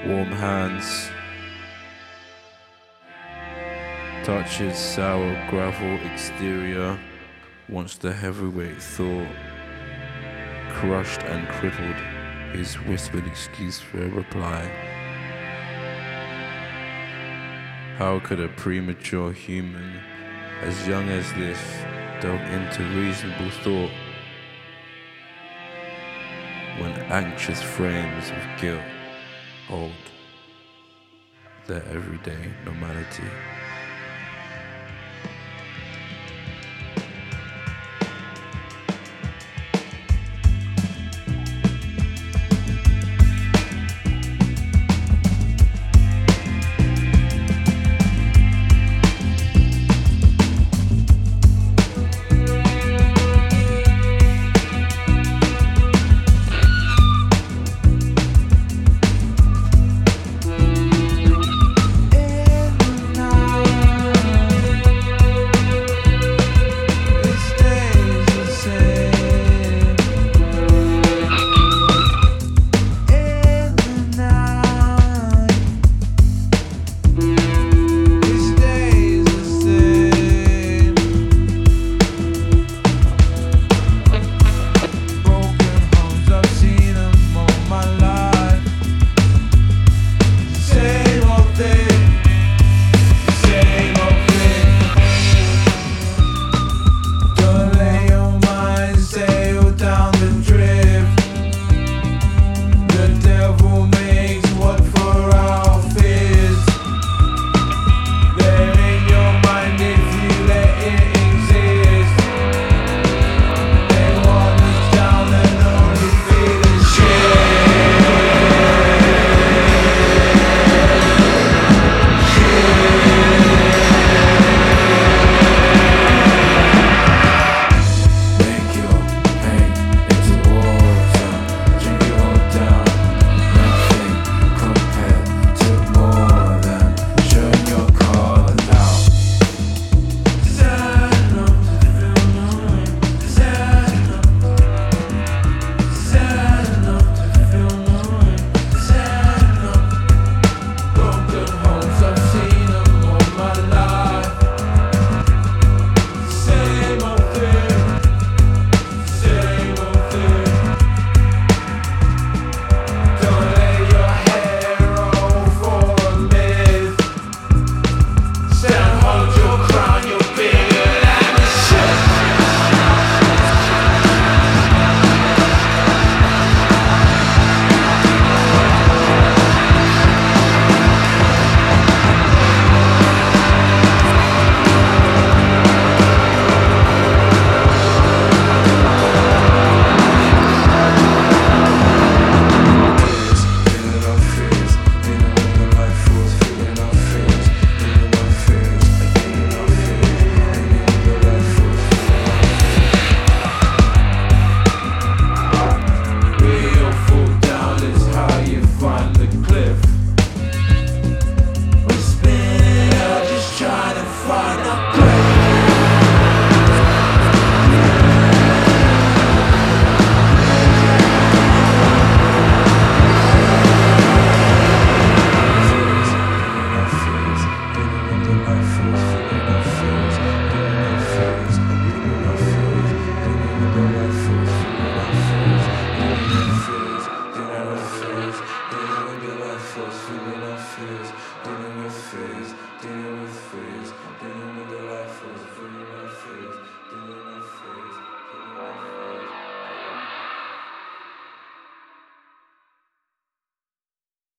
Warm hands touches sour gravel exterior. Once the heavyweight thought crushed and crippled his whispered excuse for a reply. How could a premature human as young as this delve into reasonable thought when anxious frames of guilt hold their everyday normality? Dealing with fears, dealing with fears.